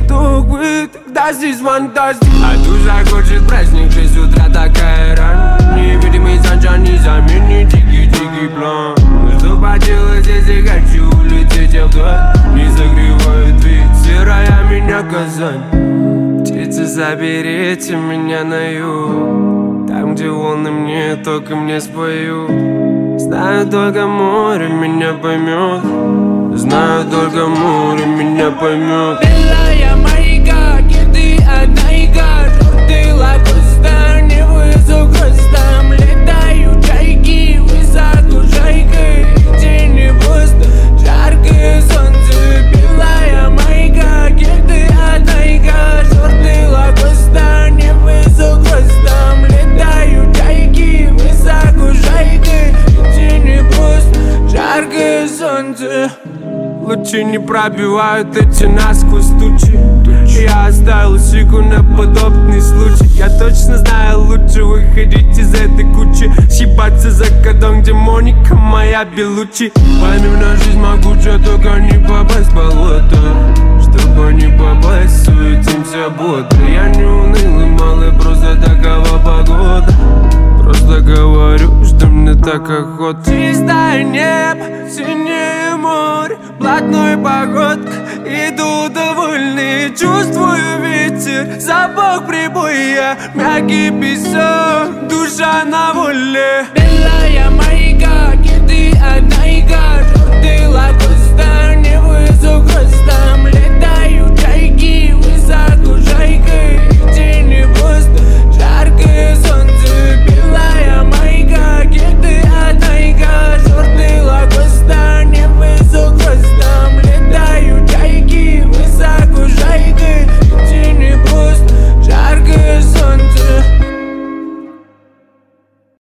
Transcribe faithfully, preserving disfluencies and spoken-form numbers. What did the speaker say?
то, увы, тогда здесь фантастика. А душа хочет праздник, шесть утра такая рано. Невидимый санджан не заменит дикий-дикий план. Ну что поделать, если хочу улететь вдаль? Не согревает вид, серая меня Казань. Птицы, заберите меня на юг, там, где волны мне, только мне споют. Знаю, только море меня поймет. Знаю, только море меня поймет. Белая маяка, кеды одна ига. Желтый лакоста, не высок ростом. Летают чайки, высоко жайкой. День не пусто, жаркое солнце. Белая маяка, кеды одна ига. Желтый лакоста, не высок ростом. Летают чайки, высоко жайкой. День не пусто, жаркое солнце. Лучи не пробивают эти насквозь тучи. Я оставил сику на подобный случай. Я точно знаю, лучше выходить из этой кучи. Съебаться за кодом, где Моника моя Белучи. Пойми, на жизнь могучая, только не попасть в болото. Чтобы не попасть, суетимся бодро. Я не унылый малый, просто такова погода. Просто говорю, что мне так охота. Чистое небо, синее море, блатной погодка, иду довольный. Чувствую ветер, запах прибоя, мягкий песок, душа на воле. Белая маяка, кеды одна